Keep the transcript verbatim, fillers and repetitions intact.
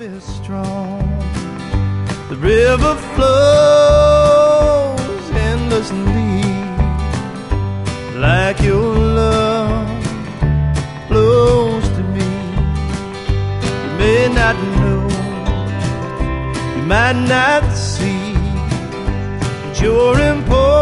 is strong. The river flows endlessly, like your love flows to me. You may not know, you might not see, but you're important